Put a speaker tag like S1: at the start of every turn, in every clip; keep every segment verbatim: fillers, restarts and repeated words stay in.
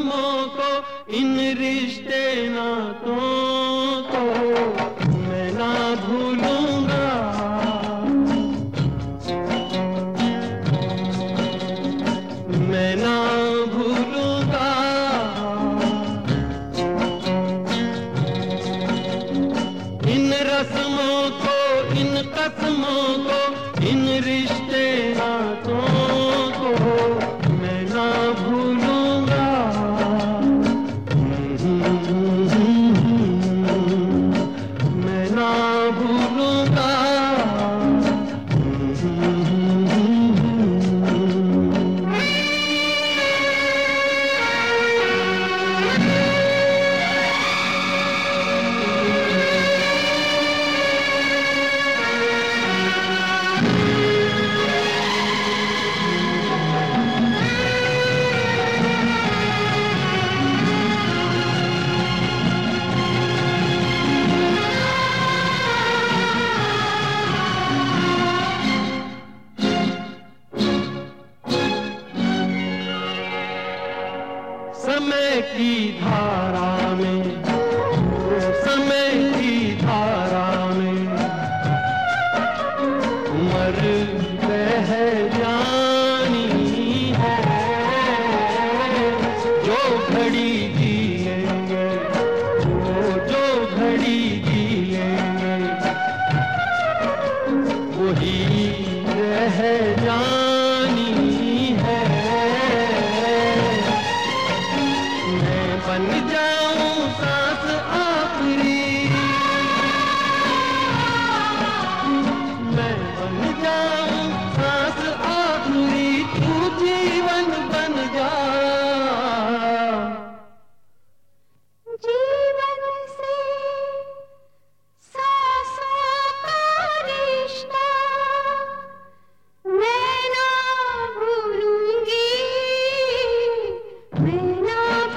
S1: रस्मों को, इन रिश्ते नातों को मैं ना भूलूंगा। मैं ना भूलूंगा। इन रस्मों को, इन कसमों को, इन रिश्ते नातों को मैं ना भूलूंगा। मैं ना भूलूंगा। समय की धारा में, समय की धारा में उम्र बह जानी है। जो घड़ी जिएंगे, वो जो घड़ी जिएंगे वही रह जानी है। बन जाऊं सांस आखिरी, मैं बन जाऊं सांस आखिरी, तू जीवन बन जा।
S2: जीवन से सांसों का रिश्ता मैं ना भूलूंगी। मैं ना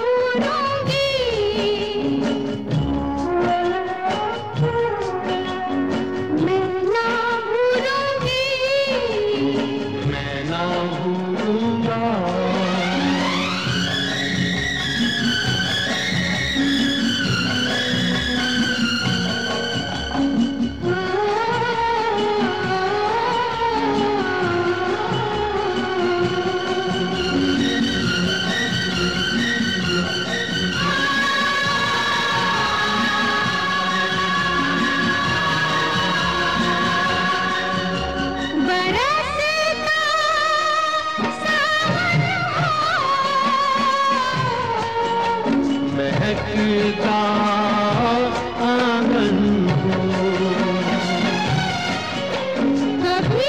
S1: महकता आंगन को
S2: कभी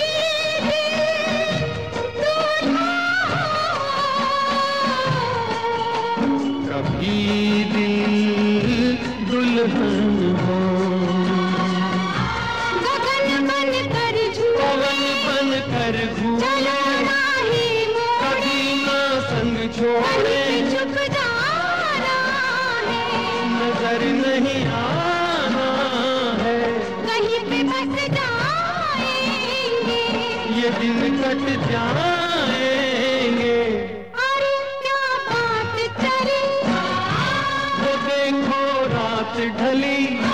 S1: कभी दिल दुल्हन हो।
S2: गगन बन कर
S1: पवन बन कर घूमे, कभी ना संग छोड़े। नजर नहीं आना है,
S2: कहीं पे बस जाएंगे,
S1: ये दिन कट जाएंगे।
S2: अरे क्या बात करे,
S1: वो देखो रात ढली।